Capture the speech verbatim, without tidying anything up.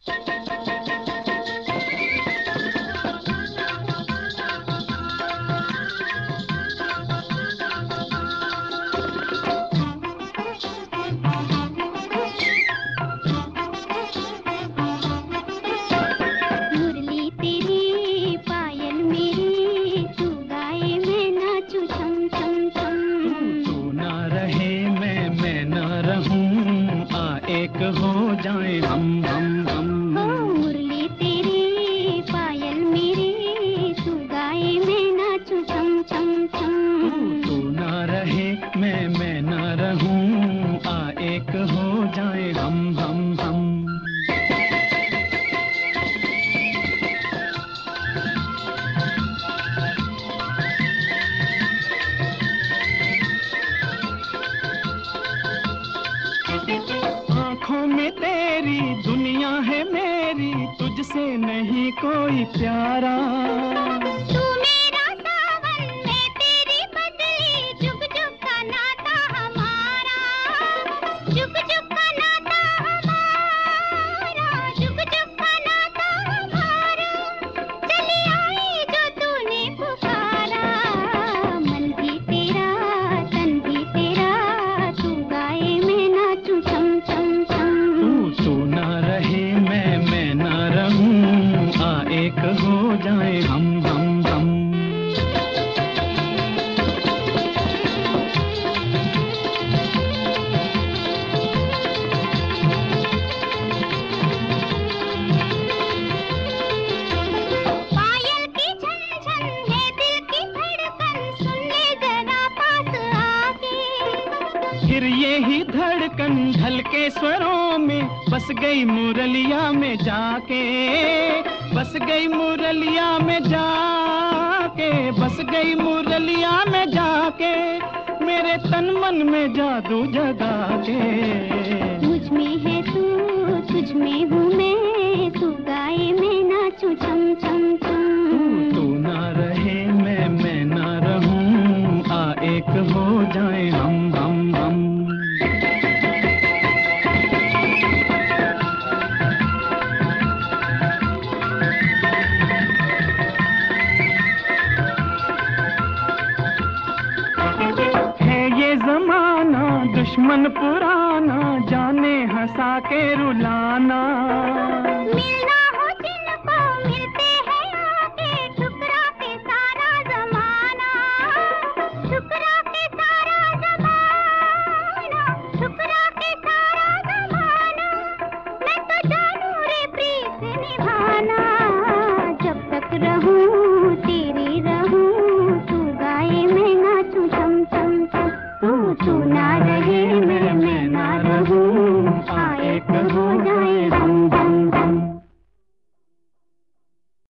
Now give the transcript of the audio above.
एक हो जाए हम हम हम ओ मुरली तेरी पायल मेरी तू गाए मैं नाचूं छम छम छम। तू ना रहे मैं मैं ना रहूं, आ एक हो जाए हम हम हम। आँखों में तेरी दुनिया है मेरी, तुझसे नहीं कोई प्यारा। तू मेरा सावन मैं तेरी बदली, जुग जुग का नाता हमारा, जुग जुग का नाता हमारा, जुग जुग का नाता हमारा। चली आई जो तूने पुकारा, मन भी तेरा तन भी तेरा, तू गाए मैं नाचूं छम छम छम। तू तू ना रहे मैं मैं ना रहूं, आ एक हो जाए हम हम हम। पायल की छन छन है दिल की धड़कन, सुन ले जरा पास आके। फिर ये ही धड़कन ढलके स्वरों में बस गई मुरलिया में जाके, बस गई मुरलिया में जाके, बस गई मुरलिया में जाके, मेरे तन मन में जादू जगा के। मुझ में है तू तुझ में हूँ मैं, तू गाए मैं नाचूं छम छम छम। तू ना रहे मैं मैं ना रहूं, आ एक हो जाए हम हम हम। है ये जमाना दुश्मन पुराना, जाने हंसा के रुलाना। मिलना हो जिनको मिलते हैं आके, ठुकरा के सारा जमाना, ठुकरा के सारा जमाना, ठुकरा के सारा जमाना। मैं तो जानू रे प्रीत निभाना, जब तक रहूं तेरी रहूं, तू गाए मैं नाचूं छम छम छम। तू तू ना